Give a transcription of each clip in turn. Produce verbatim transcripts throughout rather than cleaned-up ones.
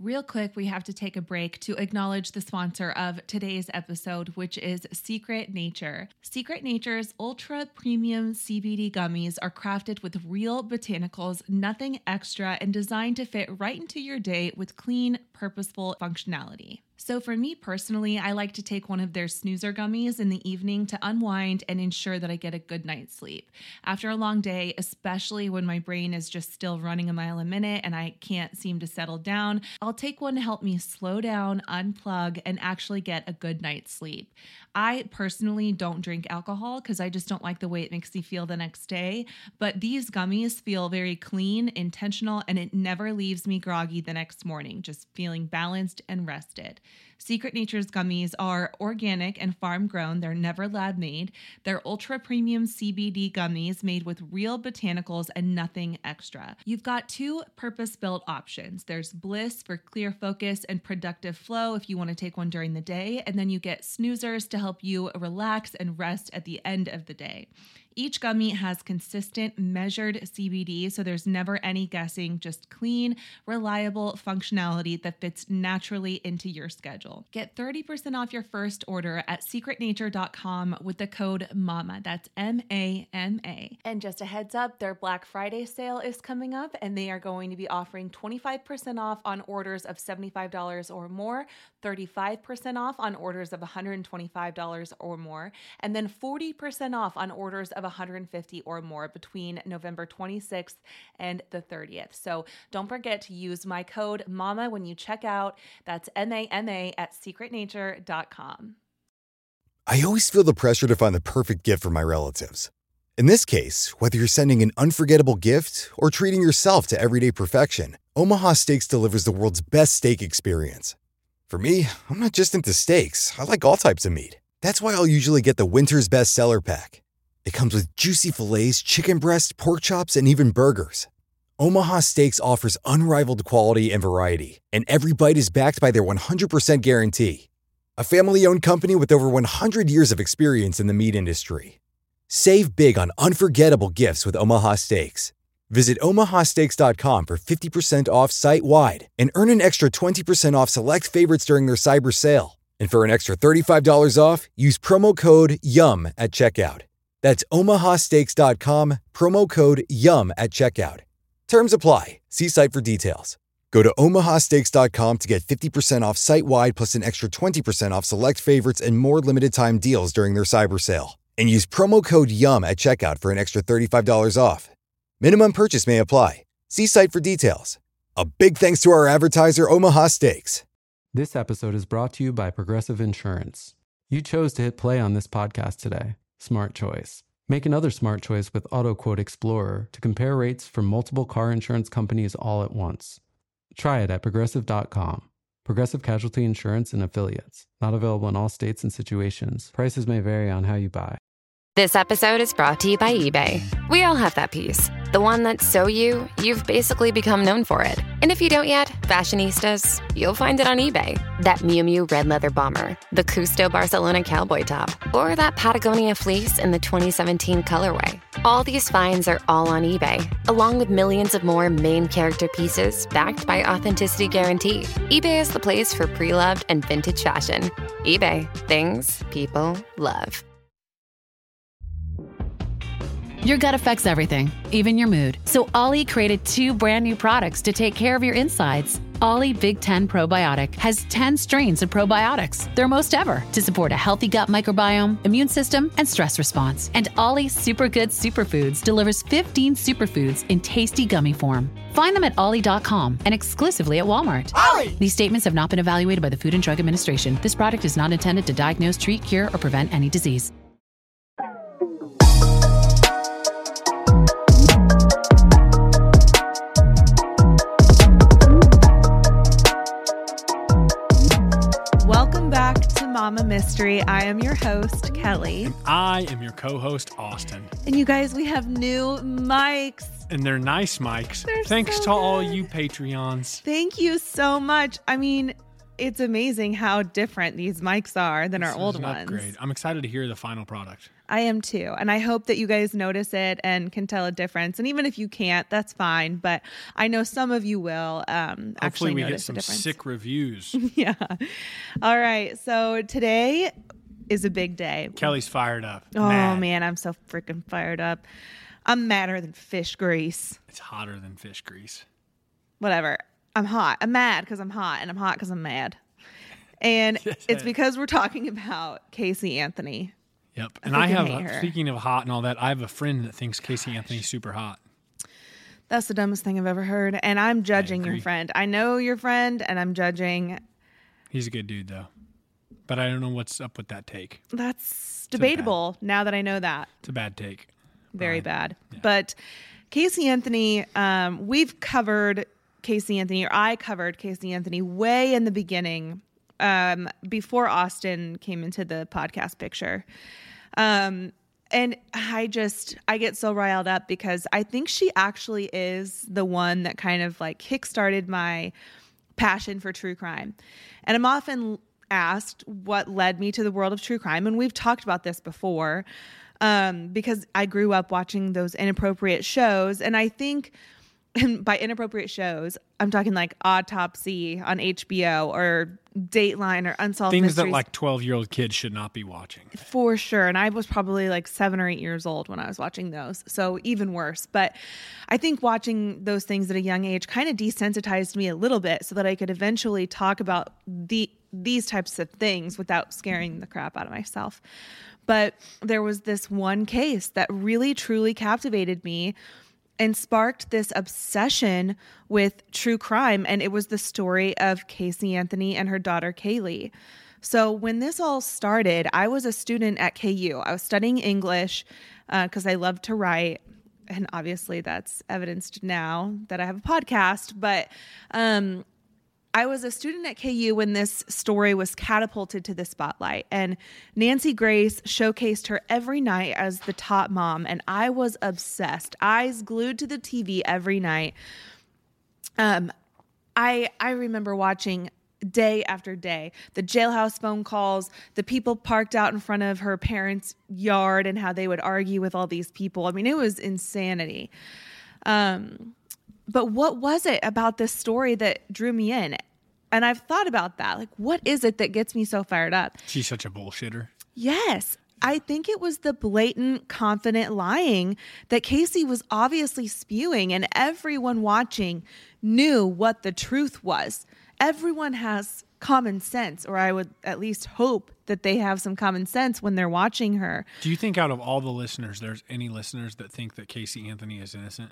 Real quick, we have to take a break to acknowledge the sponsor of today's episode, which is Secret Nature. Secret Nature's ultra premium C B D gummies are crafted with real botanicals, nothing extra, and designed to fit right into your day with clean, purposeful functionality. So for me personally, I like to take one of their snoozer gummies in the evening to unwind and ensure that I get a good night's sleep. After a long day, especially when my brain is just still running a mile a minute and I can't seem to settle down, I'll take one to help me slow down, unplug, and actually get a good night's sleep. I personally don't drink alcohol because I just don't like the way it makes me feel the next day, but these gummies feel very clean, intentional, and it never leaves me groggy the next morning, just feeling balanced and rested. Secret Nature's gummies are organic and farm grown. They're never lab made. They're ultra premium C B D gummies made with real botanicals and nothing extra. You've got two purpose-built options. There's Bliss for clear focus and productive flow if you want to take one during the day, and then you get snoozers to help you relax and rest at the end of the day. Each gummy has consistent, measured C B D, so there's never any guessing, just clean, reliable functionality that fits naturally into your schedule. Get thirty percent off your first order at secret nature dot com with the code MAMA. That's M A M A. And just a heads up, their Black Friday sale is coming up, and they are going to be offering twenty-five percent off on orders of seventy-five dollars or more, thirty-five percent off on orders of one hundred twenty-five dollars or more, and then forty percent off on orders of one hundred fifty dollars or more between November twenty-sixth and the thirtieth. So don't forget to use my code MAMA when you check out. That's M A M A at secret nature dot com. I always feel the pressure to find the perfect gift for my relatives. In this case, whether you're sending an unforgettable gift or treating yourself to everyday perfection, Omaha Steaks delivers the world's best steak experience. For me, I'm not just into steaks. I like all types of meat. That's why I'll usually get the Winter's Best Seller Pack. It comes with juicy fillets, chicken breast, pork chops, and even burgers. Omaha Steaks offers unrivaled quality and variety, and every bite is backed by their one hundred percent guarantee. A family-owned company with over one hundred years of experience in the meat industry. Save big on unforgettable gifts with Omaha Steaks. Visit omaha steaks dot com for fifty percent off site-wide and earn an extra twenty percent off select favorites during their cyber sale. And for an extra thirty-five dollars off, use promo code YUM at checkout. That's omaha steaks dot com, promo code YUM at checkout. Terms apply. See site for details. Go to omaha steaks dot com to get fifty percent off site-wide plus an extra twenty percent off select favorites and more limited-time deals during their cyber sale. And use promo code YUM at checkout for an extra thirty-five dollars off. Minimum purchase may apply. See site for details. A big thanks to our advertiser, Omaha Steaks. This episode is brought to you by Progressive Insurance. You chose to hit play on this podcast today. Smart choice. Make another smart choice with AutoQuote Explorer to compare rates from multiple car insurance companies all at once. Try it at progressive dot com. Progressive Casualty Insurance and Affiliates. Not available in all states and situations. Prices may vary on how you buy. This episode is brought to you by eBay. We all have that piece. The one that's so you, you've basically become known for it. And if you don't yet, fashionistas, you'll find it on eBay. That Miu Miu red leather bomber, the Custo Barcelona cowboy top, or that Patagonia fleece in the twenty seventeen colorway. All these finds are all on eBay, along with millions of more main character pieces backed by Authenticity Guarantee. eBay is the place for pre-loved and vintage fashion. eBay, things people love. Your gut affects everything, even your mood. So Ollie created two brand new products to take care of your insides. Ollie Big Ten Probiotic has ten strains of probiotics, their most ever, to support a healthy gut microbiome, immune system, and stress response. And Ollie Super Good Superfoods delivers fifteen superfoods in tasty gummy form. Find them at ollie dot com and exclusively at Walmart. Ollie! These statements have not been evaluated by the Food and Drug Administration. This product is not intended to diagnose, treat, cure, or prevent any disease. Mama Mystery. I am your host, Kelly. And I am your co-host, Austin. And you guys, we have new mics. And they're nice mics. They're Thanks so to all good. you Patreons. Thank you so much. I mean, it's amazing how different these mics are than This our old is not ones. Great. I'm excited to hear the final product. I am too. And I hope that you guys notice it and can tell a difference. And even if you can't, that's fine. But I know some of you will um, Hopefully actually we notice get some a difference. sick reviews. Yeah. All right. So today is a big day. Kelly's fired up. Oh, Mad. man. I'm so freaking fired up. I'm madder than fish grease. It's hotter than fish grease. Whatever. I'm hot. I'm mad because I'm hot, and I'm hot because I'm mad. And it's because we're talking about Casey Anthony. Yep. And I I have, hate a, her. speaking of hot and all that, I have a friend that thinks Casey Anthony's super hot. That's the dumbest thing I've ever heard. And I'm judging your agree. friend. I know your friend, and I'm judging. He's a good dude, though. But I don't know what's up with that take. That's debatable now that I know that. It's a bad take. Very Brian. bad. Yeah. But Casey Anthony, um, we've covered Casey Anthony, or I covered Casey Anthony way in the beginning, um, before Austin came into the podcast picture. Um, and I just, I get so riled up because I think she actually is the one that kind of like kickstarted my passion for true crime. And I'm often asked what led me to the world of true crime. And we've talked about this before, um, because I grew up watching those inappropriate shows. And I think, and by inappropriate shows, I'm talking like Autopsy on H B O or Dateline or Unsolved Things Mysteries. that like twelve-year-old kids should not be watching. For sure. And I was probably like seven or eight years old when I was watching those. So even worse. But I think watching those things at a young age kind of desensitized me a little bit so that I could eventually talk about the these types of things without scaring the crap out of myself. But there was this one case that really, truly captivated me and sparked this obsession with true crime. And it was the story of Casey Anthony and her daughter, Kaylee. So when this all started, I was a student at K U. I was studying English because uh, I love to write. And obviously that's evidenced now that I have a podcast. But um, I was a student at K U when this story was catapulted to the spotlight, and Nancy Grace showcased her every night as the top mom, and I was obsessed, eyes glued to the T V every night. Um, I I remember watching day after day, the jailhouse phone calls, the people parked out in front of her parents' yard and how they would argue with all these people. I mean, it was insanity. Um, But what was it about this story that drew me in? And I've thought about that. Like, what is it that gets me so fired up? She's such a bullshitter. Yes. I think it was the blatant, confident lying that Casey was obviously spewing, and everyone watching knew what the truth was. Everyone has common sense, or I would at least hope that they have some common sense when they're watching her. Do you think out of all the listeners, there's any listeners that think that Casey Anthony is innocent?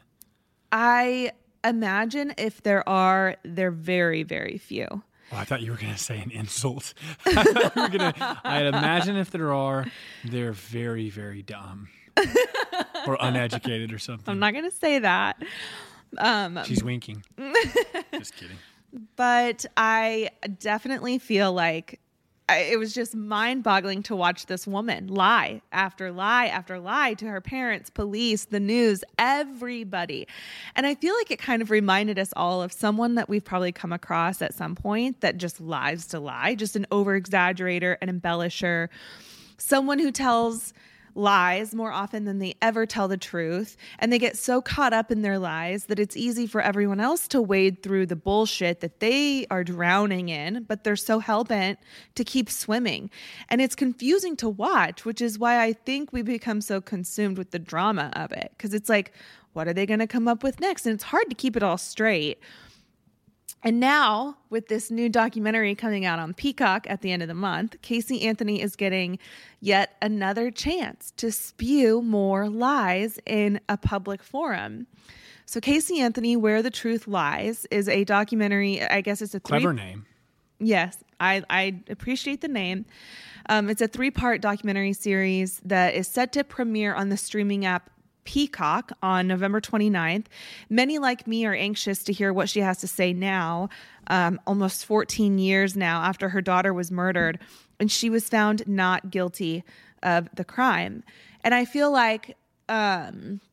I imagine if there are, they're very, very few. Oh, I thought you were going to say an insult. I thought you were gonna, I'd imagine if there are, they're very, very dumb or uneducated or something. I'm not going to say that. Um, She's winking. Just kidding. But I definitely feel like I, it was just mind-boggling to watch this woman lie after lie after lie to her parents, police, the news, everybody. And I feel like it kind of reminded us all of someone that we've probably come across at some point that just lies to lie, just an over-exaggerator, an embellisher, someone who tells lies more often than they ever tell the truth, and they get so caught up in their lies that it's easy for everyone else to wade through the bullshit that they are drowning in, but they're so hell-bent to keep swimming. And it's confusing to watch, which is why I think we become so consumed with the drama of it, because it's like, what are they going to come up with next? And it's hard to keep it all straight. And now, with this new documentary coming out on Peacock at the end of the month, Casey Anthony is getting yet another chance to spew more lies in a public forum. So Casey Anthony, Where the Truth Lies, is a documentary. I guess it's a three- Clever name. Yes, I, I appreciate the name. Um, it's a three-part documentary series that is set to premiere on the streaming app Peacock on November twenty-ninth. Many like me are anxious to hear what she has to say now, um, almost fourteen years now after her daughter was murdered, and she was found not guilty of the crime. And I feel like um,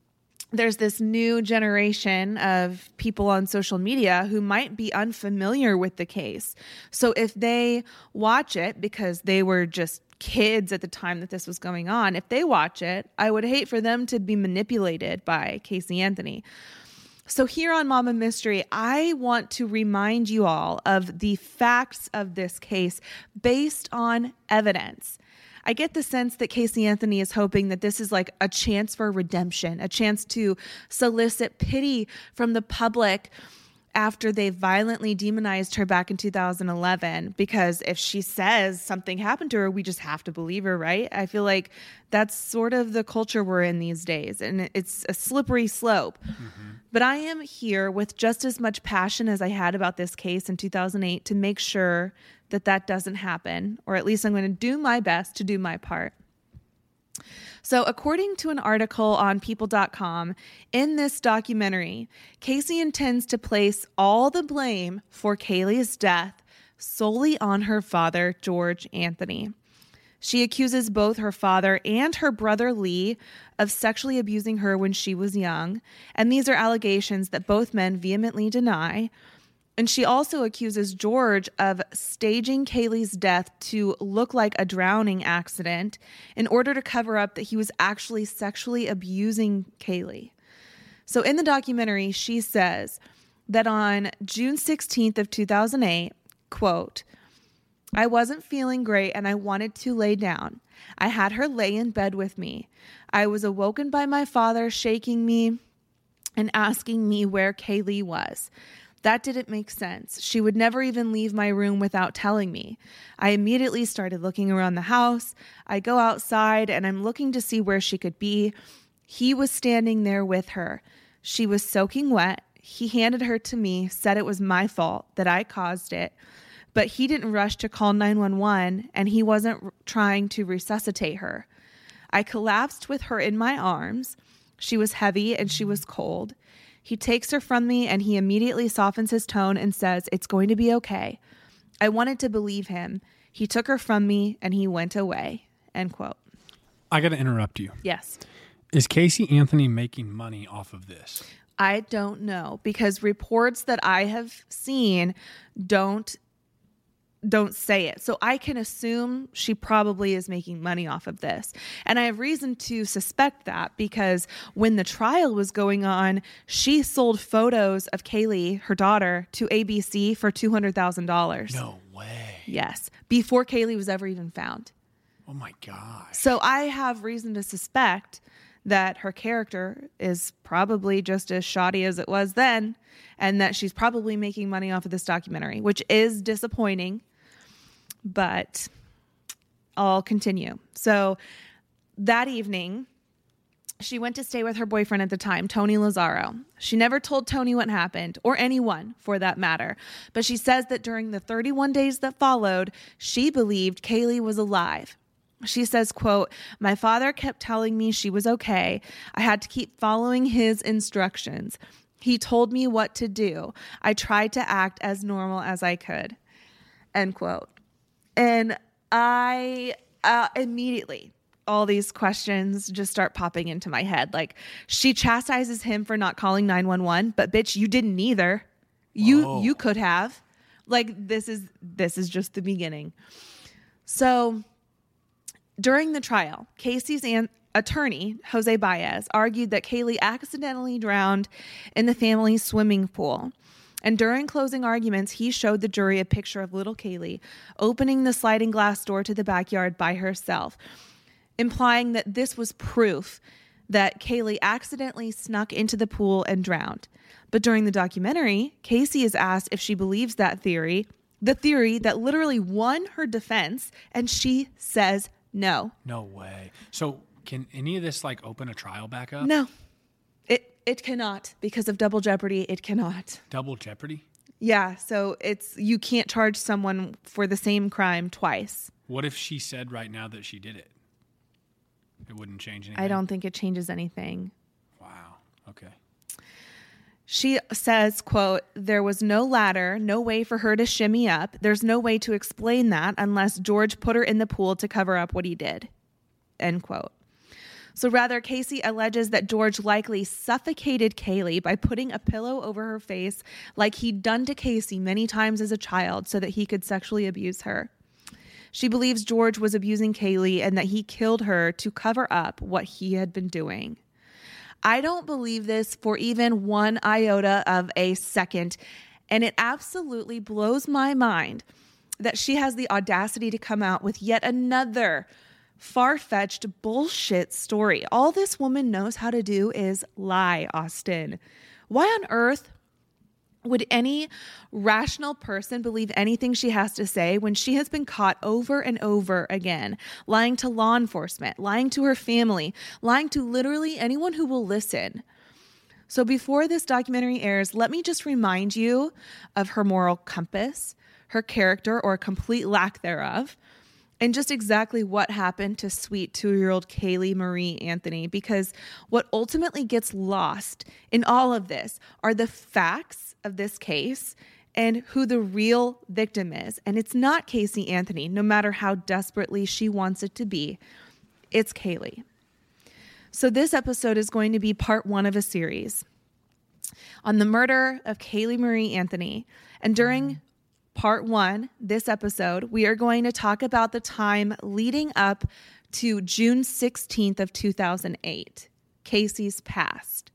there's this new generation of people on social media who might be unfamiliar with the case. So if they watch it because they were just kids at the time that this was going on, if they watch it, I would hate for them to be manipulated by Casey Anthony. So here on Mama Mystery, I want to remind you all of the facts of this case based on evidence. I get the sense that Casey Anthony is hoping that this is like a chance for redemption, a chance to solicit pity from the public after they violently demonized her back in two thousand eleven, because if she says something happened to her, we just have to believe her, right? I feel like that's sort of the culture we're in these days, and it's a slippery slope. Mm-hmm. But I am here with just as much passion as I had about this case in two thousand eight to make sure that that doesn't happen, or at least I'm going to do my best to do my part. So according to an article on people dot com, in this documentary, Casey intends to place all the blame for Kaylee's death solely on her father, George Anthony. She accuses both her father and her brother Lee of sexually abusing her when she was young, and these are allegations that both men vehemently deny. And she also accuses George of staging Kaylee's death to look like a drowning accident in order to cover up that he was actually sexually abusing Kaylee. So in the documentary, she says that on June sixteenth of two thousand eight, quote, "I wasn't feeling great and I wanted to lay down. I had her lay in bed with me. I was awoken by my father shaking me and asking me where Kaylee was. That didn't make sense. She would never even leave my room without telling me. I immediately started looking around the house. I go outside and I'm looking to see where she could be. He was standing there with her. She was soaking wet. He handed her to me, said it was my fault, that I caused it. But he didn't rush to call nine one one and he wasn't r- trying to resuscitate her. I collapsed with her in my arms. She was heavy and she was cold. He takes her from me and he immediately softens his tone and says, 'It's going to be okay.' I wanted to believe him. He took her from me and he went away." End quote. I got to interrupt you. Yes. Is Casey Anthony making money off of this? I don't know, because reports that I have seen don't don't say it. So I can assume she probably is making money off of this. And I have reason to suspect that because when the trial was going on, she sold photos of Kaylee, her daughter, to A B C for two hundred thousand dollars. No way. Yes. Before Kaylee was ever even found. Oh my gosh. So I have reason to suspect that her character is probably just as shoddy as it was then, and that she's probably making money off of this documentary, which is disappointing. But I'll continue. So that evening, she went to stay with her boyfriend at the time, Tony Lazzaro. She never told Tony what happened, or anyone for that matter. But she says that during the thirty-one days that followed, she believed Kaylee was alive. She says, quote, "My father kept telling me she was okay. I had to keep following his instructions. He told me what to do. I tried to act as normal as I could." End quote. And I uh, immediately, all these questions just start popping into my head. Like, she chastises him for not calling nine one one, but bitch, you didn't either. You Whoa. you could have. Like, this is this is just the beginning. So during the trial, Casey's an- attorney, Jose Baez, argued that Kaylee accidentally drowned in the family's swimming pool. And during closing arguments, he showed the jury a picture of little Kaylee opening the sliding glass door to the backyard by herself, implying that this was proof that Kaylee accidentally snuck into the pool and drowned. But during the documentary, Casey is asked if she believes that theory, the theory that literally won her defense, and she says no. No way. So can any of this like open a trial back up? No. It it cannot, because of double jeopardy. It cannot. Double jeopardy? Yeah, so it's you can't charge someone for the same crime twice. What if she said right now that she did it? It wouldn't change anything. I don't think it changes anything. Wow. Okay. She says, quote, "There was no ladder, no way for her to shimmy up. There's no way to explain that unless George put her in the pool to cover up what he did." End quote. So rather, Casey alleges that George likely suffocated Kaylee by putting a pillow over her face like he'd done to Casey many times as a child so that he could sexually abuse her. She believes George was abusing Kaylee and that he killed her to cover up what he had been doing. I don't believe this for even one iota of a second, and it absolutely blows my mind that she has the audacity to come out with yet another far-fetched bullshit story. All this woman knows how to do is lie, Austin. Why on earth would any rational person believe anything she has to say when she has been caught over and over again, lying to law enforcement, lying to her family, lying to literally anyone who will listen? So before this documentary airs, let me just remind you of her moral compass, her character or complete lack thereof, and just exactly what happened to sweet two-year-old Kaylee Marie Anthony, because what ultimately gets lost in all of this are the facts of this case and who the real victim is. And it's not Casey Anthony, no matter how desperately she wants it to be. It's Kaylee. So this episode is going to be part one of a series on the murder of Kaylee Marie Anthony. And during part one, this episode, we are going to talk about the time leading up to June sixteenth of two thousand eight, Casey's past.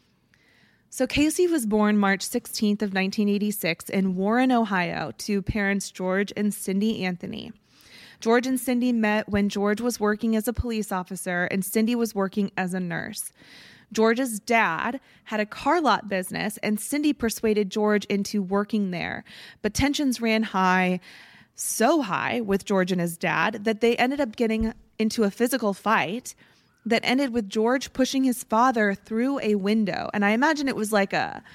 So Casey was born March sixteenth of nineteen eighty-six in Warren, Ohio, to parents George and Cindy Anthony. George and Cindy met when George was working as a police officer and Cindy was working as a nurse. George's dad had a car lot business and Cindy persuaded George into working there. But tensions ran high, so high with George and his dad that they ended up getting into a physical fight that ended with George pushing his father through a window. And I imagine it was like a,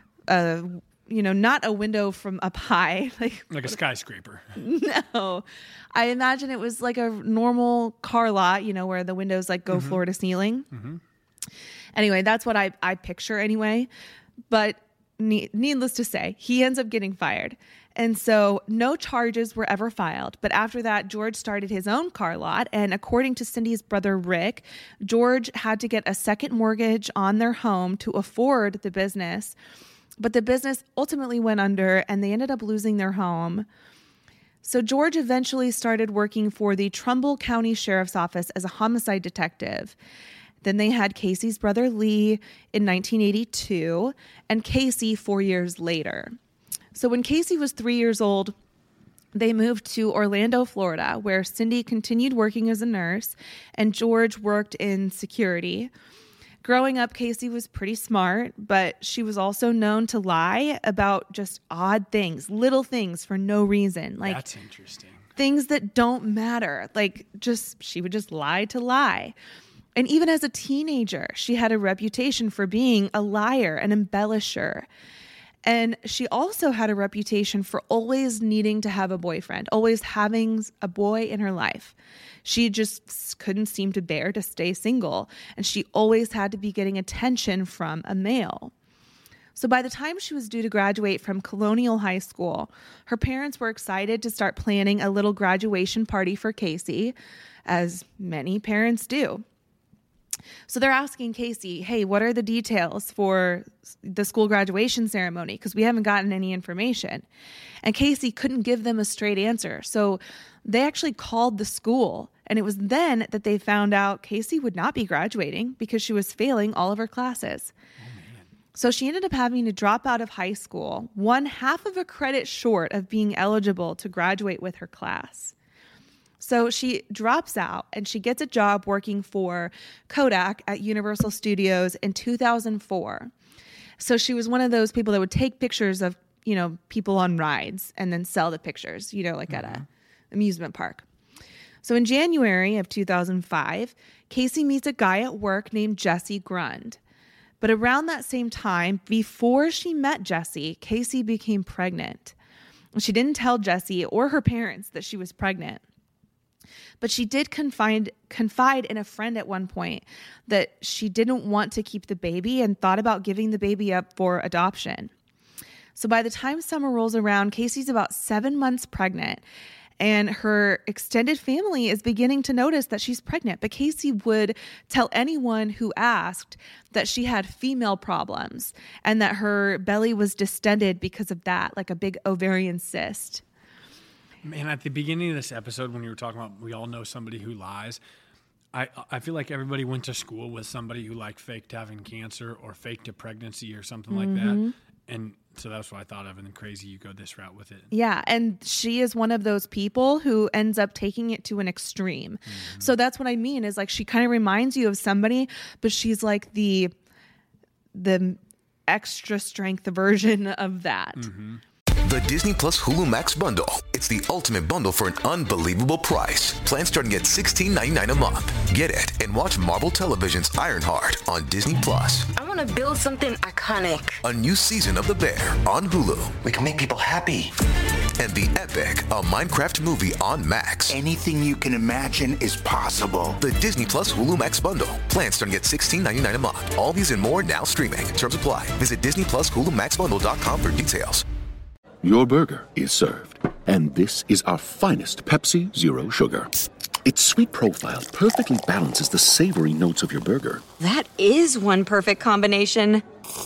a you know, not a window from up high. Like, like a skyscraper. No. I imagine it was like a normal car lot, you know, where the windows like go mm-hmm. floor to ceiling. Mm-hmm. Anyway, that's what I, I picture anyway. But ne- needless to say, he ends up getting fired. And so no charges were ever filed. But after that, George started his own car lot. And according to Cindy's brother, Rick, George had to get a second mortgage on their home to afford the business. But the business ultimately went under and they ended up losing their home. So George eventually started working for the Trumbull County Sheriff's Office as a homicide detective. Then they had Casey's brother Lee in nineteen eighty-two and Casey four years later. So when Casey was three years old, they moved to Orlando, Florida, where Cindy continued working as a nurse and George worked in security. Growing up, Casey was pretty smart, but she was also known to lie about just odd things, little things for no reason. Like, that's interesting. Things that don't matter. Like, just she would just lie to lie. And even as a teenager, she had a reputation for being a liar, an embellisher. And she also had a reputation for always needing to have a boyfriend, always having a boy in her life. She just couldn't seem to bear to stay single, and she always had to be getting attention from a male. So by the time she was due to graduate from Colonial High School, her parents were excited to start planning a little graduation party for Casey, as many parents do. So they're asking Casey, hey, what are the details for the school graduation ceremony? Because we haven't gotten any information. And Casey couldn't give them a straight answer. So they actually called the school. And it was then that they found out Casey would not be graduating because she was failing all of her classes. Oh, man. So she ended up having to drop out of high school, one half of a credit short of being eligible to graduate with her class. So she drops out and she gets a job working for Kodak at Universal Studios in two thousand four. So she was one of those people that would take pictures of, you know, people on rides and then sell the pictures, you know, like mm-hmm. at a amusement park. So in January of two thousand five, Casey meets a guy at work named Jesse Grund. But around that same time, before she met Jesse, Casey became pregnant. She didn't tell Jesse or her parents that she was pregnant. But she did confide, confide in a friend at one point that she didn't want to keep the baby and thought about giving the baby up for adoption. So by the time summer rolls around, Casey's about seven months pregnant. And her extended family is beginning to notice that she's pregnant. But Casey would tell anyone who asked that she had female problems and that her belly was distended because of that, like a big ovarian cyst. Man, at the beginning of this episode, when you were talking about we all know somebody who lies, I I feel like everybody went to school with somebody who like faked having cancer or faked a pregnancy or something mm-hmm. like that. And so that's what I thought of, and then crazy you go this route with it. Yeah, and she is one of those people who ends up taking it to an extreme. Mm-hmm. So that's what I mean is like she kind of reminds you of somebody, but she's like the the extra strength version of that. Mm-hmm. The Disney Plus Hulu Max bundle. It's the ultimate bundle for an unbelievable price. Plans starting at sixteen ninety-nine a month. Get it and watch Marvel Television's Ironheart on Disney Plus. I want to build something iconic. A new season of The Bear on Hulu. We can make people happy. And The Epic, a Minecraft movie on Max. Anything you can imagine is possible. The Disney Plus Hulu Max bundle. Plans starting at sixteen ninety-nine a month. All these and more now streaming. Terms apply. Visit Disney Plus Hulu Max Bundle dot com for details. Your burger is served, and this is our finest Pepsi Zero Sugar. Its sweet profile perfectly balances the savory notes of your burger. That is one perfect combination.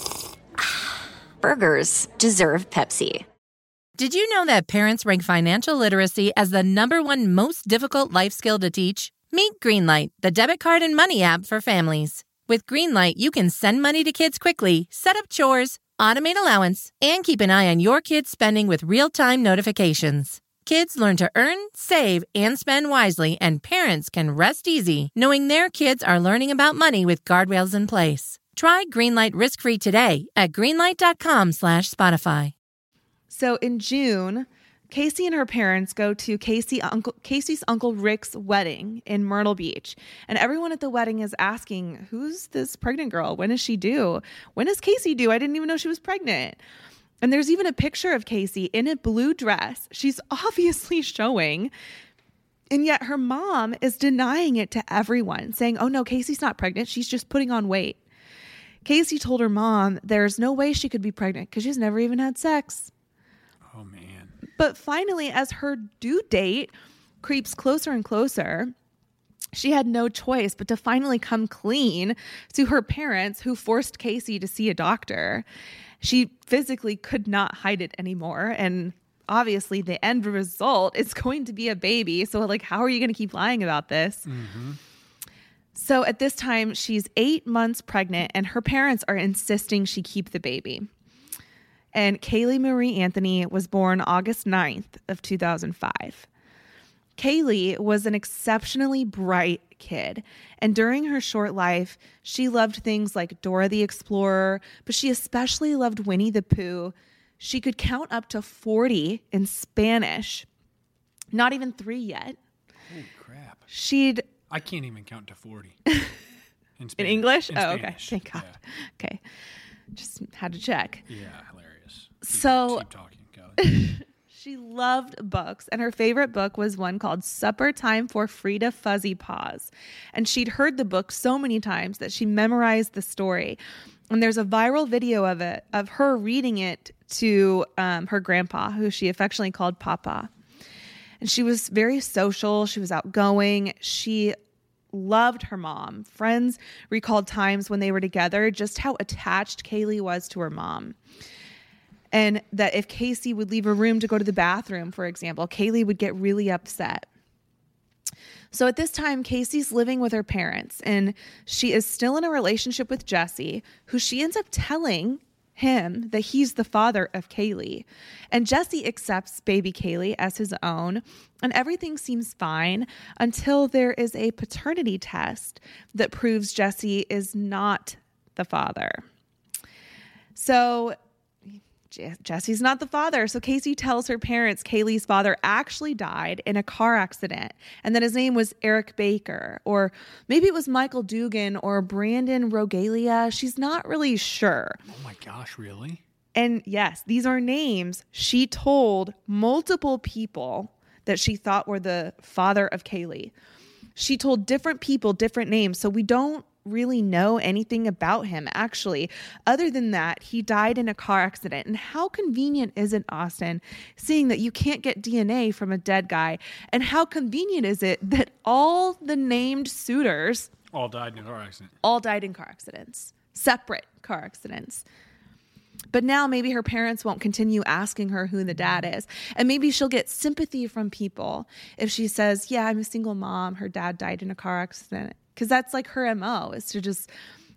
Burgers deserve Pepsi. Did you know that parents rank financial literacy as the number one most difficult life skill to teach? Meet Greenlight, the debit card and money app for families. With Greenlight, you can send money to kids quickly, set up chores, automate allowance, and keep an eye on your kids' spending with real-time notifications. Kids learn to earn, save, and spend wisely, and parents can rest easy knowing their kids are learning about money with guardrails in place. Try Greenlight risk-free today at greenlight.com slash Spotify. So in June, Casey and her parents go to Casey uncle, Casey's Uncle Rick's wedding in Myrtle Beach. And everyone at the wedding is asking, who's this pregnant girl? When is she due? When is Casey due? I didn't even know she was pregnant. And there's even a picture of Casey in a blue dress. She's obviously showing. And yet her mom is denying it to everyone, saying, oh no, Casey's not pregnant. She's just putting on weight. Casey told her mom there's no way she could be pregnant because she's never even had sex. Oh, man. But finally, as her due date creeps closer and closer, she had no choice but to finally come clean to her parents who forced Casey to see a doctor. She physically could not hide it anymore. And obviously the end result is going to be a baby. So like, how are you going to keep lying about this? Mm-hmm. So at this time, she's eight months pregnant and her parents are insisting she keep the baby. And Kaylee Marie Anthony was born August ninth of two thousand five. Kaylee was an exceptionally bright kid, and during her short life, she loved things like Dora the Explorer, but she especially loved Winnie the Pooh. She could count up to forty in Spanish. Not even three yet. Holy crap. She'd... I can't even count to forty. In, in English? In oh, Spanish. Okay. Thank God. Yeah. Okay. Just had to check. Yeah, hilarious. Keep, so... Keep talking, Kelly. She loved books, and her favorite book was one called Supper Time for Frida Fuzzy Paws. And she'd heard the book so many times that she memorized the story. And there's a viral video of it, of her reading it to um, her grandpa, who she affectionately called Papa. And she was very social. She was outgoing. She loved her mom. Friends recalled times when they were together, just how attached Kaylee was to her mom. And that if Casey would leave her room to go to the bathroom, for example, Kaylee would get really upset. So at this time, Casey's living with her parents, and she is still in a relationship with Jesse, who she ends up telling him that he's the father of Kaylee. And Jesse accepts baby Kaylee as his own, and everything seems fine until there is a paternity test that proves Jesse is not the father. So Jesse's not the father. So Casey tells her parents Kaylee's father actually died in a car accident and that his name was Eric Baker, or maybe it was Michael Dugan or Brandon Rogalia. She's not really sure. Oh my gosh, really? And yes, these are names she told multiple people that she thought were the father of Kaylee. She told different people different names. So we don't really know anything about him, actually. Other than that, he died in a car accident. And how convenient is it, Austin, seeing that you can't get D N A from a dead guy? And how convenient is it that all the named suitors all died in a car accident? All died in car accidents, separate car accidents. But now maybe her parents won't continue asking her who the dad is. And maybe she'll get sympathy from people if she says, yeah, I'm a single mom. Her dad died in a car accident. Because that's like her M O, is to just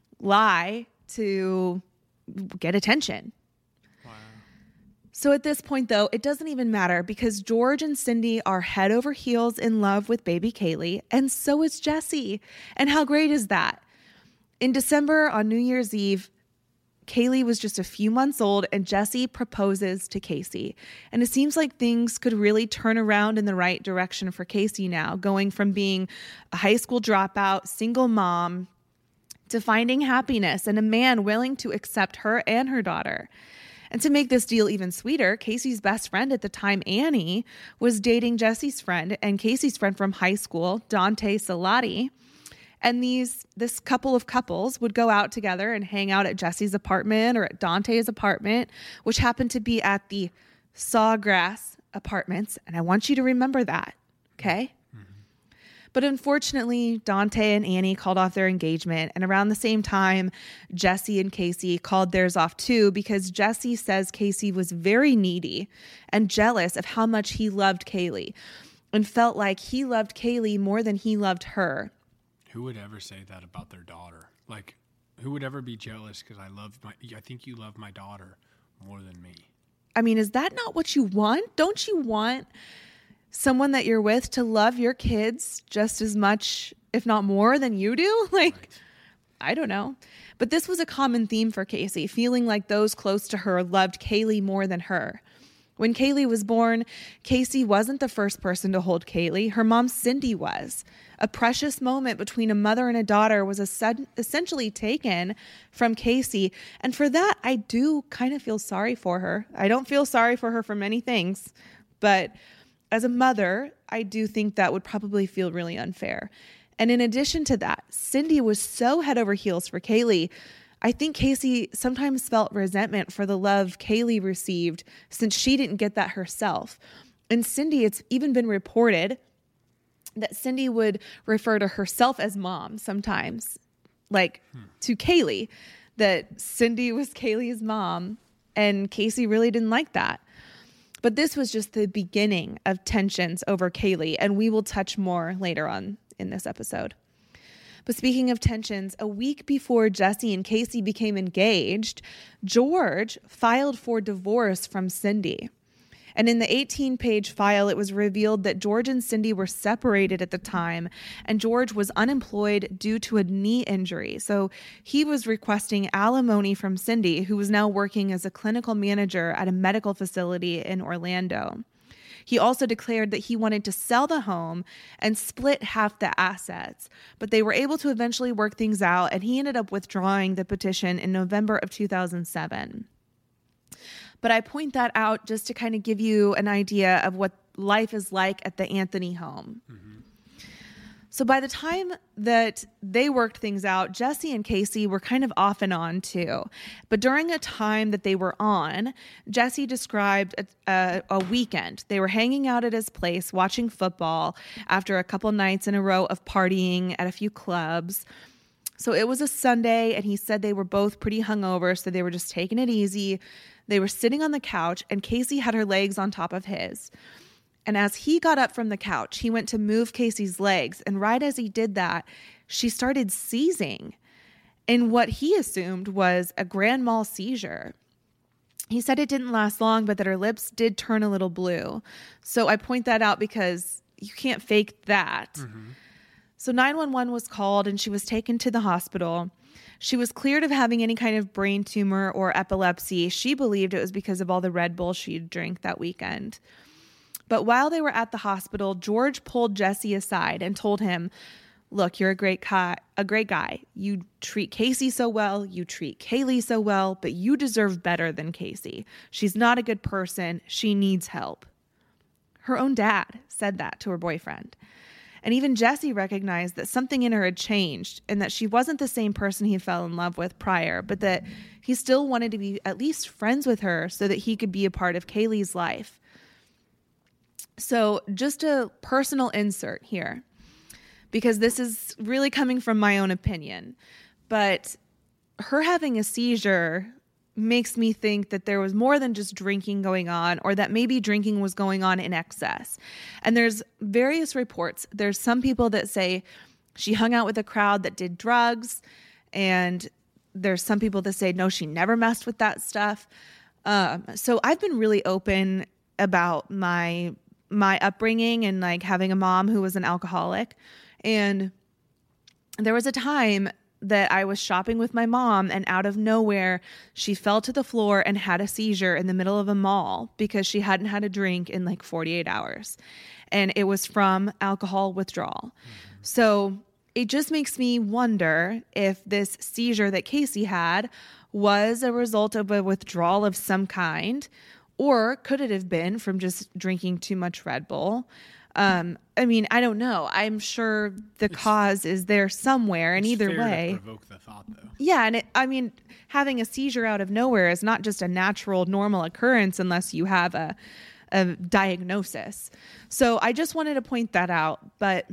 lie to get attention. Wow. So at this point, though, it doesn't even matter because George and Cindy are head over heels in love with baby Kaylee. And so is Jesse. And how great is that? In December on New Year's Eve, Kaylee was just a few months old and Jesse proposes to Casey. And it seems like things could really turn around in the right direction for Casey now, going from being a high school dropout, single mom, to finding happiness and a man willing to accept her and her daughter. And to make this deal even sweeter, Casey's best friend at the time, Annie, was dating Jesse's friend and Casey's friend from high school, Dante Salati. And these this couple of couples would go out together and hang out at Jesse's apartment or at Dante's apartment, which happened to be at the Sawgrass Apartments. And I want you to remember that, okay? Mm-hmm. But unfortunately, Dante and Annie called off their engagement. And around the same time, Jesse and Casey called theirs off too, because Jesse says Casey was very needy and jealous of how much he loved Kaylee and felt like he loved Kaylee more than he loved her. Who would ever say that about their daughter? Like, who would ever be jealous because I love my, I think you love my daughter more than me? I mean, is that not what you want? Don't you want someone that you're with to love your kids just as much, if not more, than you do? Like, right. I don't know. But this was a common theme for Casey, feeling like those close to her loved Kaylee more than her. When Kaylee was born, Casey wasn't the first person to hold Kaylee. Her mom, Cindy, was. A precious moment between a mother and a daughter was essentially taken from Casey. And for that, I do kind of feel sorry for her. I don't feel sorry for her for many things. But as a mother, I do think that would probably feel really unfair. And in addition to that, Cindy was so head over heels for Kaylee. I think Casey sometimes felt resentment for the love Kaylee received since she didn't get that herself. And Cindy, it's even been reported that Cindy would refer to herself as mom sometimes, like hmm. to Kaylee, that Cindy was Kaylee's mom, and Casey really didn't like that. But this was just the beginning of tensions over Kaylee, and we will touch more later on in this episode. But speaking of tensions, a week before Jesse and Casey became engaged, George filed for divorce from Cindy. And in the eighteen-page file, it was revealed that George and Cindy were separated at the time, and George was unemployed due to a knee injury. So he was requesting alimony from Cindy, who was now working as a clinical manager at a medical facility in Orlando. He also declared that he wanted to sell the home and split half the assets, but they were able to eventually work things out, and he ended up withdrawing the petition in November of two thousand seven. But I point that out just to kind of give you an idea of what life is like at the Anthony home. Mm-hmm. So by the time that they worked things out, Jesse and Casey were kind of off and on too. But during a time that they were on, Jesse described a, a, a weekend. They were hanging out at his place, watching football after a couple nights in a row of partying at a few clubs. So it was a Sunday, and he said they were both pretty hungover, so they were just taking it easy. They were sitting on the couch, and Casey had her legs on top of his. And as he got up from the couch, he went to move Casey's legs. And right as he did that, she started seizing in what he assumed was a grand mal seizure. He said it didn't last long, but that her lips did turn a little blue. So I point that out because you can't fake that. Mm-hmm. So nine one one was called, and she was taken to the hospital. She was cleared of having any kind of brain tumor or epilepsy. She believed it was because of all the Red Bull she'd drank that weekend. But while they were at the hospital, George pulled Jesse aside and told him, look, you're a great guy, a great guy. You treat Casey so well. You treat Kaylee so well, but you deserve better than Casey. She's not a good person. She needs help. Her own dad said that to her boyfriend. And even Jesse recognized that something in her had changed and that she wasn't the same person he fell in love with prior, but that he still wanted to be at least friends with her so that he could be a part of Kaylee's life. So just a personal insert here, because this is really coming from my own opinion, but her having a seizure makes me think that there was more than just drinking going on, or that maybe drinking was going on in excess. And there's various reports. There's some people that say she hung out with a crowd that did drugs, and there's some people that say, no, she never messed with that stuff. Um, so I've been really open about my my upbringing and like having a mom who was an alcoholic. And there was a time that I was shopping with my mom, and out of nowhere, she fell to the floor and had a seizure in the middle of a mall because she hadn't had a drink in like forty-eight hours. And it was from alcohol withdrawal. Mm-hmm. So it just makes me wonder if this seizure that Casey had was a result of a withdrawal of some kind, or could it have been from just drinking too much Red Bull? Um, I mean, I don't know. I'm sure the it's, cause is there somewhere, and either fair way, to provoke the thought, though. Yeah, and it, I mean, having a seizure out of nowhere is not just a natural, normal occurrence unless you have a a diagnosis. So I just wanted to point that out. But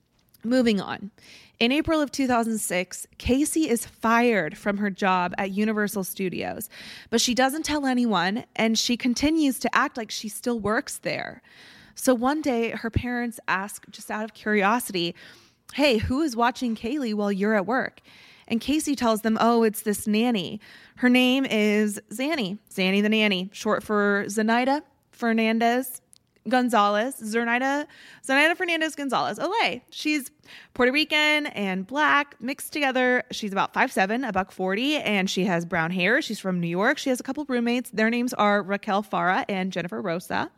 moving on, in April of two thousand six, Casey is fired from her job at Universal Studios, but she doesn't tell anyone, and she continues to act like she still works there. So one day her parents ask, just out of curiosity, hey, who is watching Kaylee while you're at work? And Casey tells them, oh, it's this nanny. Her name is Zanny, Zanny the nanny, short for Zenaida Fernandez Gonzalez, Zenaida, Zenaida Fernandez Gonzalez, Olay. She's Puerto Rican and black mixed together. She's about five seven, a buck forty, and she has brown hair. She's from New York. She has a couple of roommates. Their names are Raquel Farah and Jennifer Rosa.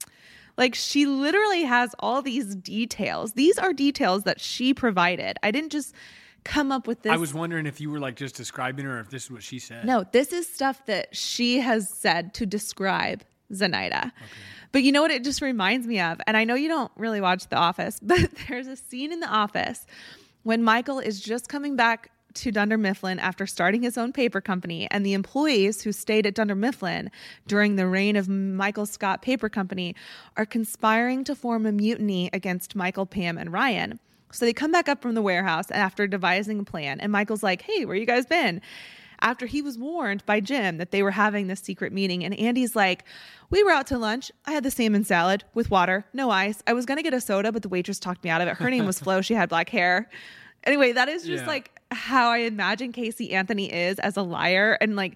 Like, she literally has all these details. These are details that she provided. I didn't just come up with this. I was wondering if you were like just describing her, or if this is what she said. No, this is stuff that she has said to describe Zenaida. Okay. But you know what it just reminds me of? And I know you don't really watch The Office, but there's a scene in The Office when Michael is just coming back to Dunder Mifflin after starting his own paper company, and the employees who stayed at Dunder Mifflin during the reign of Michael Scott Paper Company are conspiring to form a mutiny against Michael, Pam, and Ryan. So they come back up from the warehouse after devising a plan, and Michael's like, hey, where you guys been? After he was warned by Jim that they were having this secret meeting, and Andy's like, we were out to lunch. I had the salmon salad with water, no ice. I was going to get a soda, but the waitress talked me out of it. Her name was Flo. She had black hair. Anyway, that is just yeah. like how I imagine Casey Anthony is as a liar, and like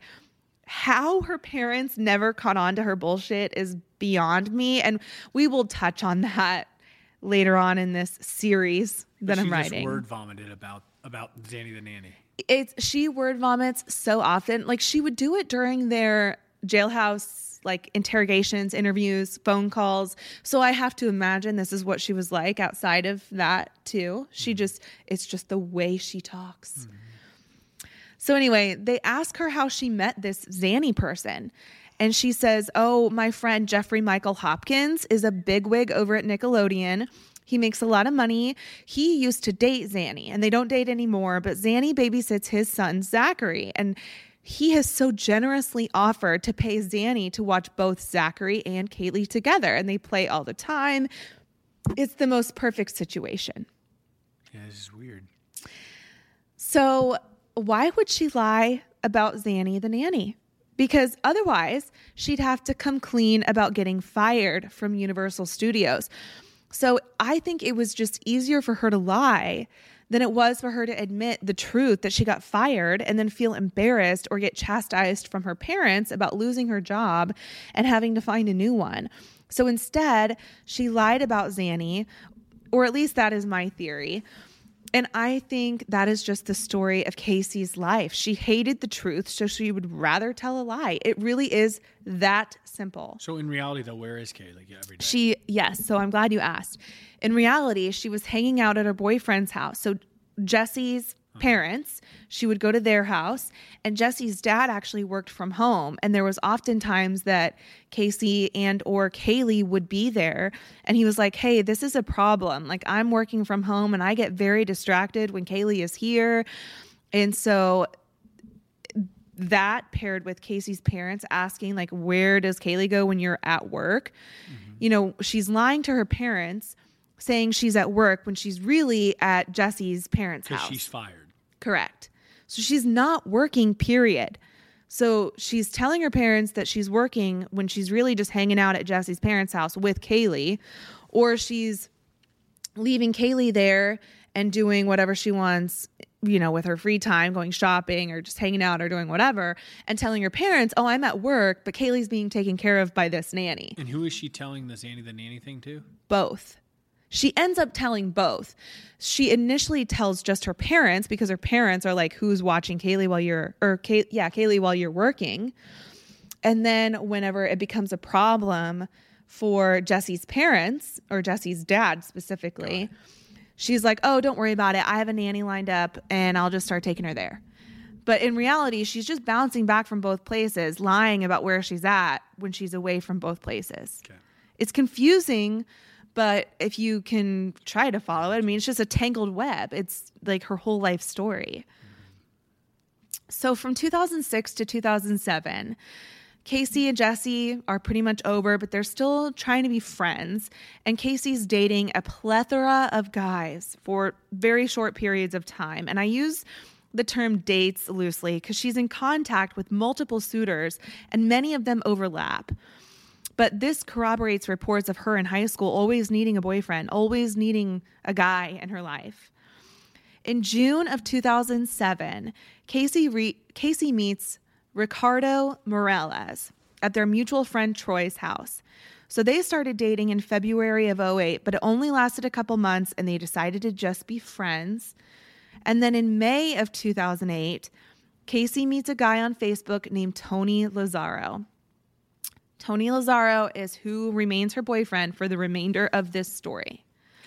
how her parents never caught on to her bullshit is beyond me. And we will touch on that later on in this series that but I'm she writing. Just word vomited about about Zanny the nanny. It's she word vomits so often. Like, she would do it during their jailhouse like interrogations, interviews, phone calls. So I have to imagine this is what she was like outside of that too. She mm-hmm. just, it's just the way she talks. Mm-hmm. So anyway, they ask her how she met this Zanny person. And she says, oh, my friend Jeffrey Michael Hopkins is a bigwig over at Nickelodeon. He makes a lot of money. He used to date Zanny, and they don't date anymore, but Zanny babysits his son, Zachary. And he has so generously offered to pay Zanny to watch both Zachary and Kaylee together, and they play all the time. It's the most perfect situation. Yeah, this is weird. So why would she lie about Zanny the nanny? Because otherwise, she'd have to come clean about getting fired from Universal Studios. So I think it was just easier for her to lie than it was for her to admit the truth that she got fired and then feel embarrassed or get chastised from her parents about losing her job and having to find a new one. So instead, she lied about Zanny, or at least that is my theory. And I think that is just the story of Casey's life. She hated the truth, so she would rather tell a lie. It really is that simple. So in reality, though, where is Kay? Like every day? She, yes. So I'm glad you asked. In reality, she was hanging out at her boyfriend's house. So Jesse's parents. She would go to their house, and Jesse's dad actually worked from home. And there was often times that Casey and or Kaylee would be there, and he was like, hey, this is a problem. Like, I'm working from home and I get very distracted when Kaylee is here. And so that paired with Casey's parents asking, like, where does Kaylee go when you're at work? Mm-hmm. You know, she's lying to her parents saying she's at work when she's really at Jesse's parents' house. Because she's fired. Correct. So she's not working, period. So she's telling her parents that she's working when she's really just hanging out at Jesse's parents' house with Kaylee, or she's leaving Kaylee there and doing whatever she wants, you know, with her free time, going shopping or just hanging out or doing whatever, and telling her parents, oh, I'm at work, but Kaylee's being taken care of by this nanny. And who is she telling this Annie the nanny thing to? Both. She ends up telling both. She initially tells just her parents because her parents are like, who's watching Kaylee while you're, or Kay, yeah, Kaylee while you're working. And then whenever it becomes a problem for Jesse's parents, or Jesse's dad specifically, she's like, oh, don't worry about it. I have a nanny lined up and I'll just start taking her there. But in reality, she's just bouncing back from both places, lying about where she's at when she's away from both places. Okay. It's confusing, but if you can try to follow it, I mean, it's just a tangled web. It's like her whole life story. Mm-hmm. So from two thousand six to two thousand seven, Casey and Jesse are pretty much over, but they're still trying to be friends. And Casey's dating a plethora of guys for very short periods of time. And I use the term dates loosely because she's in contact with multiple suitors and many of them overlap. But this corroborates reports of her in high school always needing a boyfriend, always needing a guy in her life. In June of two thousand seven, Casey re- Casey meets Ricardo Morales at their mutual friend Troy's house. So they started dating in February of oh eight, but it only lasted a couple months and they decided to just be friends. And then in May of two thousand eight, Casey meets a guy on Facebook named Tony Lazaro. Tony Lazaro is who remains her boyfriend for the remainder of this story.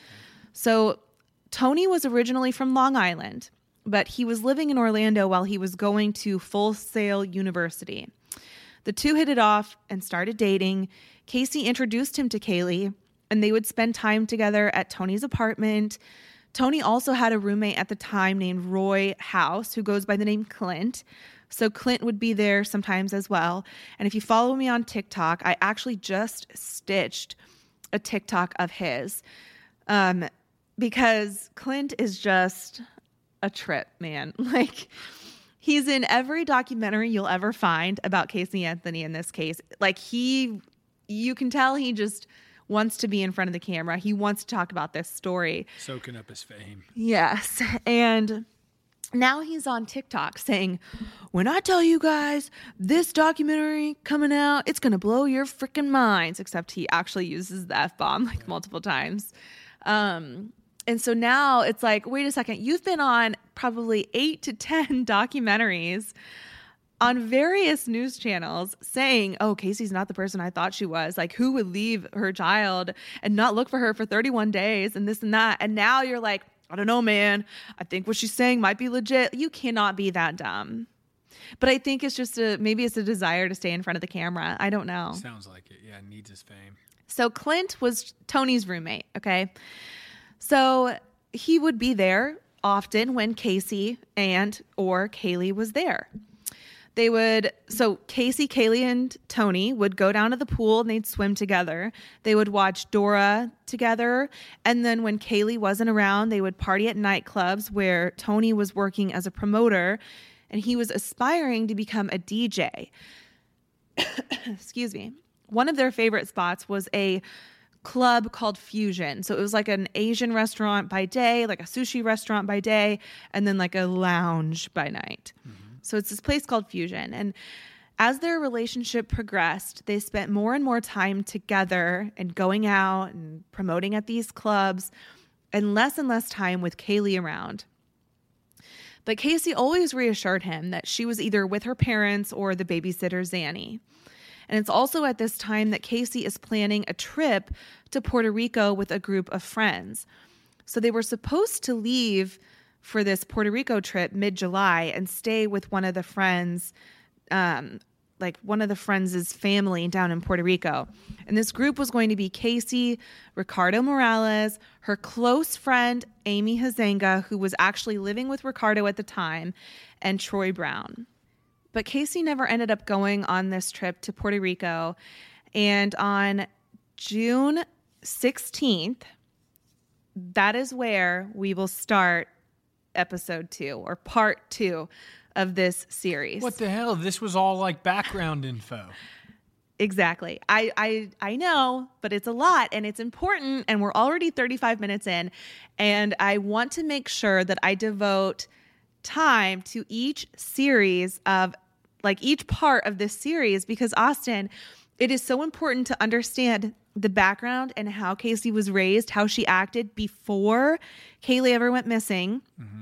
So Tony was originally from Long Island, but he was living in Orlando while he was going to Full Sail University. The two hit it off and started dating. Casey introduced him to Kaylee, and they would spend time together at Tony's apartment. Tony also had a roommate at the time named Roy House, who goes by the name Clint. So Clint would be there sometimes as well. And if you follow me on TikTok, I actually just stitched a TikTok of his um, because Clint is just a trip, man. Like, he's in every documentary you'll ever find about Casey Anthony in this case. Like, he, you can tell he just wants to be in front of the camera. He wants to talk about this story. Soaking up his fame. Yes. And now he's on TikTok saying, when I tell you guys this documentary coming out, it's going to blow your freaking minds. Except he actually uses the F-bomb like multiple times. Um, and so now it's like, wait a second, you've been on probably eight to ten documentaries on various news channels saying, oh, Casey's not the person I thought she was. Like, who would leave her child and not look for her for thirty-one days and this and that? And now you're like, I don't know, man. I think what she's saying might be legit. You cannot be that dumb. But I think it's just a, maybe it's a desire to stay in front of the camera. I don't know. Sounds like it. Yeah, needs his fame. So Clint was Tony's roommate, okay? So he would be there often when Casey and or Kaylee was there. They would, so Casey, Kaylee, and Tony would go down to the pool and they'd swim together. They would watch Dora together. And then when Kaylee wasn't around, they would party at nightclubs where Tony was working as a promoter and he was aspiring to become a D J. Excuse me. One of their favorite spots was a club called Fusion. So it was like an Asian restaurant by day, like a sushi restaurant by day, and then like a lounge by night. Mm-hmm. So it's this place called Fusion. And as their relationship progressed, they spent more and more time together and going out and promoting at these clubs and less and less time with Kaylee around. But Casey always reassured him that she was either with her parents or the babysitter, Zanny. And it's also at this time that Casey is planning a trip to Puerto Rico with a group of friends. So they were supposed to leave for this Puerto Rico trip mid-July and stay with one of the friends, um, like one of the friends' family down in Puerto Rico. And this group was going to be Casey, Ricardo Morales, her close friend, Amy Hazenga, who was actually living with Ricardo at the time, and Troy Brown. But Casey never ended up going on this trip to Puerto Rico. And on June sixteenth, that is where we will start episode two or part two of this series. What the hell? This was all like background info. Exactly. I, I I know, but it's a lot and it's important, and we're already thirty-five minutes in, and I want to make sure that I devote time to each series of like each part of this series, because Austin, it is so important to understand the background and how Casey was raised, how she acted before Kaylee ever went missing. Mm-hmm.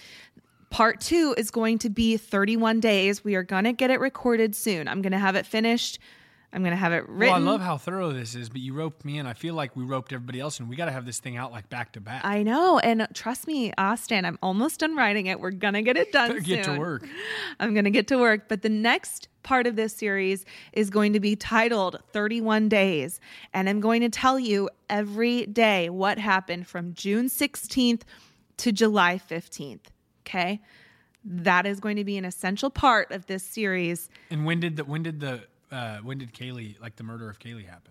Part two is going to be thirty-one days. We are going to get it recorded soon. I'm going to have it finished. I'm going to have it written. Well, I love how thorough this is, but you roped me in. I feel like we roped everybody else in. We got to have this thing out like back to back. I know. And trust me, Austin, I'm almost done writing it. We're going to get it done soon. Get to work. I'm going to get to work. But the next part of this series is going to be titled thirty-one days. And I'm going to tell you every day what happened from June sixteenth to July fifteenth. Okay? That is going to be an essential part of this series. And when did the when did the uh, when did Kaylee, like the murder of Kaylee, happen?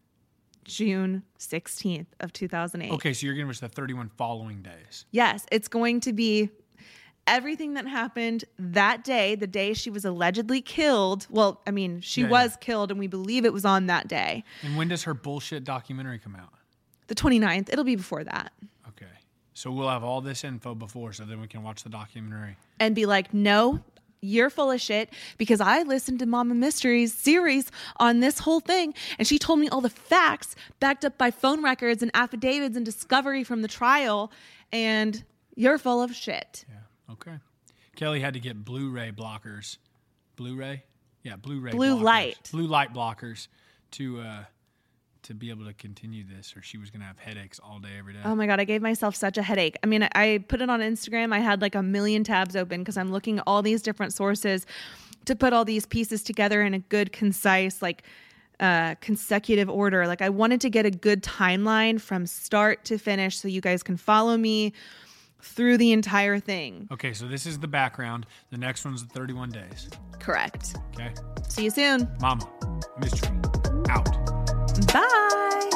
June sixteenth of two thousand eight. Okay, so you're going to watch the thirty-one following days. Yes, it's going to be everything that happened that day, the day she was allegedly killed. Well, I mean, she yeah, was yeah. killed, and we believe it was on that day. And when does her bullshit documentary come out? The twenty-ninth. It'll be before that. Okay. So we'll have all this info before, so then we can watch the documentary. And be like, no, you're full of shit, because I listened to Mama Mystery's series on this whole thing, and she told me all the facts backed up by phone records and affidavits and discovery from the trial, and you're full of shit. Yeah, okay. Kelly had to get Blu-ray blockers. Blu-ray? Yeah, Blu-ray Blue blockers. light. Blue light blockers to... uh to be able to continue this, or she was going to have headaches all day, every day. Oh my God, I gave myself such a headache. I mean, I put it on Instagram. I had like a million tabs open because I'm looking at all these different sources to put all these pieces together in a good, concise, like uh, consecutive order. Like I wanted to get a good timeline from start to finish so you guys can follow me through the entire thing. Okay, so this is the background. The next one's the thirty-one days. Correct. Okay. See you soon. Mama Mystery out. Bye.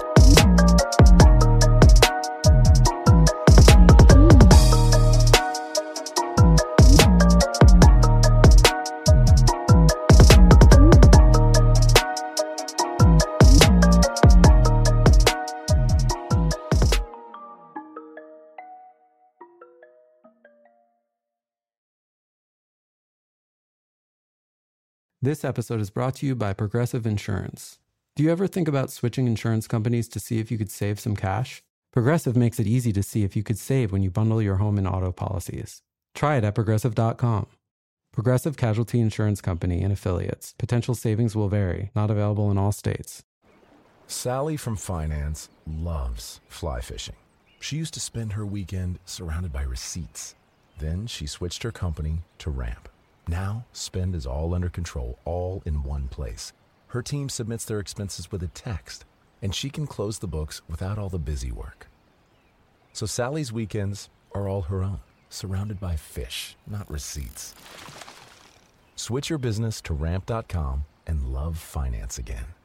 This episode is brought to you by Progressive Insurance. Do you ever think about switching insurance companies to see if you could save some cash? Progressive makes it easy to see if you could save when you bundle your home and auto policies. Try it at progressive dot com. Progressive Casualty Insurance Company and Affiliates. Potential savings will vary. Not available in all states. Sally from finance loves fly fishing. She used to spend her weekend surrounded by receipts. Then she switched her company to Ramp. Now, spend is all under control, all in one place. Her team submits their expenses with a text, and she can close the books without all the busy work. So Sally's weekends are all her own, surrounded by fish, not receipts. Switch your business to ramp dot com and love finance again.